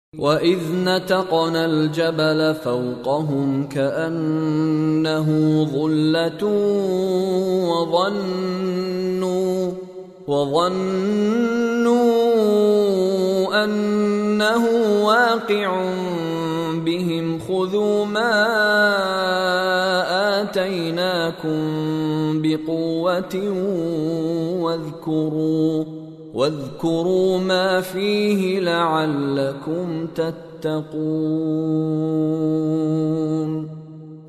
وَإِذْ نَتَقْنَا الْجَبَلَ فَوْقَهُمْ كَأَنَّهُ ظُلَّةٌ وَظَنُّوا أَنَّهُ واقع بهم خُذُوا مَا آتَيْنَاكُمْ بِقُوَّةٍ واذكروا ما فيه لعلكم تتقون